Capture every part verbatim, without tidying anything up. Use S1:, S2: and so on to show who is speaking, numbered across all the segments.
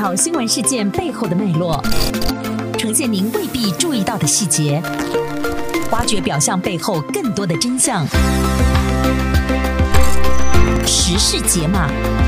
S1: 讨新闻事件背后的脉络，呈现您未必注意到的细节，挖掘表象背后更多的真相。时事解码。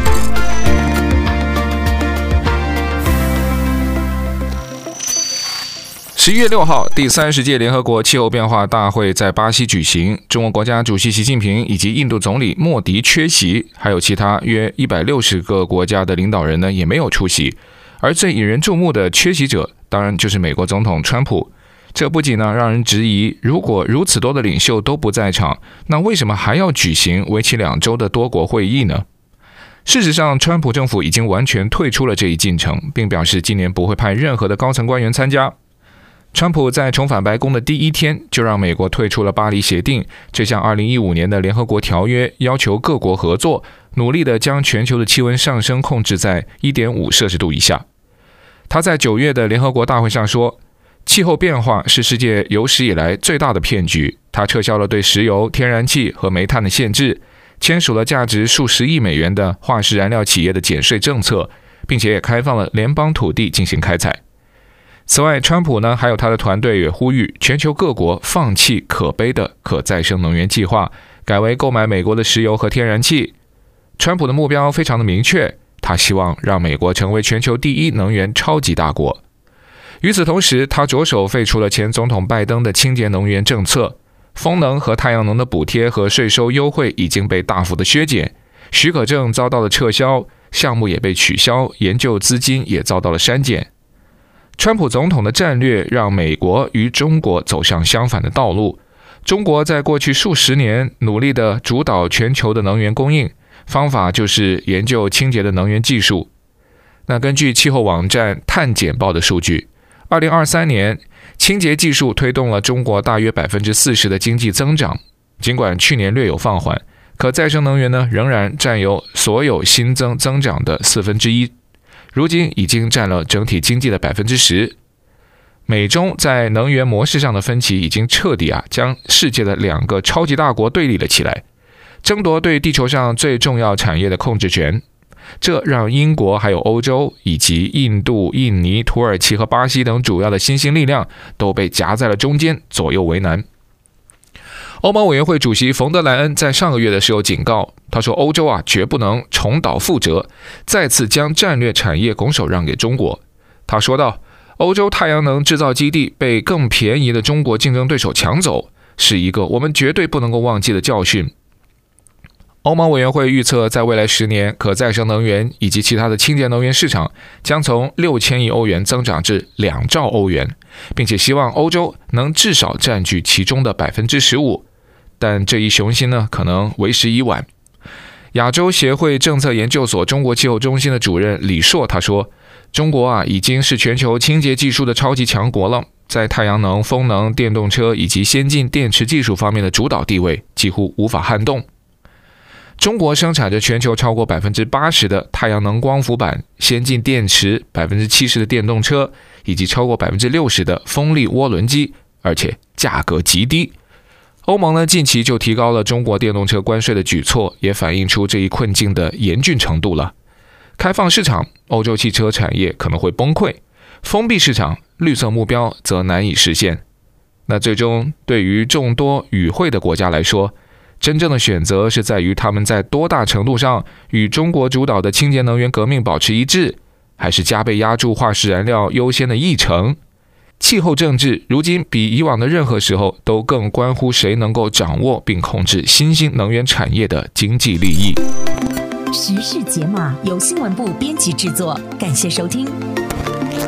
S2: 十一月六号，第三十届联合国气候变化大会在巴西举行，中国国家主席习近平以及印度总理莫迪缺席，还有其他约一百六十个国家的领导人呢也没有出席。而最引人注目的缺席者，当然就是美国总统川普。这不仅呢让人质疑，如果如此多的领袖都不在场，那为什么还要举行为期两周的多国会议呢？事实上，川普政府已经完全退出了这一进程，并表示今年不会派任何的高层官员参加。川普在重返白宫的第一天就让美国退出了巴黎协定，这项二零一五年的联合国条约要求各国合作，努力地将全球的气温上升控制在 一点五摄氏度以下。他在九月的联合国大会上说，气候变化是世界有史以来最大的骗局。他撤销了对石油、天然气和煤炭的限制，签署了价值数十亿美元的化石燃料企业的减税政策，并且也开放了联邦土地进行开采。此外，川普呢还有他的团队也呼吁全球各国放弃可悲的可再生能源计划，改为购买美国的石油和天然气。川普的目标非常的明确，他希望让美国成为全球第一能源超级大国。与此同时，他着手废除了前总统拜登的清洁能源政策，风能和太阳能的补贴和税收优惠已经被大幅的削减，许可证遭到了撤销，项目也被取消，研究资金也遭到了删减。川普总统的战略让美国与中国走向相反的道路。中国在过去数十年努力地主导全球的能源供应，方法就是研究清洁的能源技术。那根据气候网站碳简报的数据，二零二三年清洁技术推动了中国大约 百分之四十 的经济增长。尽管去年略有放缓，可再生能源呢仍然占有所有新增增长的四分之一。如今已经占了整体经济的 百分之十。 美中在能源模式上的分歧已经彻底啊将世界的两个超级大国对立了起来，争夺对地球上最重要产业的控制权。这让英国还有欧洲以及印度、印尼、土耳其和巴西等主要的新兴力量都被夹在了中间，左右为难。欧盟委员会主席冯德莱恩在上个月的时候警告，他说欧洲啊绝不能重蹈覆辙，再次将战略产业拱手让给中国。他说道，欧洲太阳能制造基地被更便宜的中国竞争对手抢走，是一个我们绝对不能够忘记的教训。欧盟委员会预测，在未来十年，可再生能源以及其他的清洁能源市场将从六千亿欧元增长至两兆欧元，并且希望欧洲能至少占据其中的 百分之十五。但这一雄心呢，可能为时已晚。亚洲协会政策研究所中国气候中心的主任李硕他说，中国啊已经是全球清洁技术的超级强国了，在太阳能、风能、电动车以及先进电池技术方面的主导地位几乎无法撼动。中国生产着全球超过 百分之八十 的太阳能光伏板、先进电池、百分之七十 的电动车以及超过 百分之六十 的风力涡轮机，而且价格极低。欧盟呢近期就提高了中国电动车关税的举措，也反映出这一困境的严峻程度了。开放市场，欧洲汽车产业可能会崩溃；封闭市场，绿色目标则难以实现。那最终对于众多与会的国家来说，真正的选择是在于他们在多大程度上与中国主导的清洁能源革命保持一致，还是加倍压住化石燃料优先的议程。气候政治如今比以往的任何时候都更关乎谁能够掌握并控制新兴能源产业的经济利益。
S1: 时事解码由新闻部编辑制作，感谢收听。